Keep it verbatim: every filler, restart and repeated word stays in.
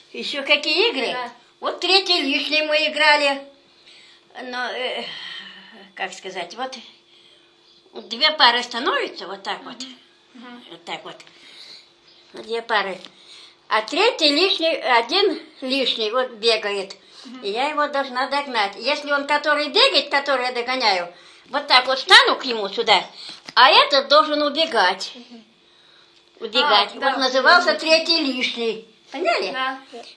Еще какие игры? Да. Вот третий лишний мы играли. Но, э, как сказать, вот две пары становятся вот так вот. Мгм. Вот так вот. Две пары. А третий лишний, один лишний вот бегает. И я его должна догнать. Если он, который бегает, который я догоняю, вот так вот стану к нему сюда, а этот должен убегать. Убегать. А, да. Вот назывался третий лишний. Поняли? Да.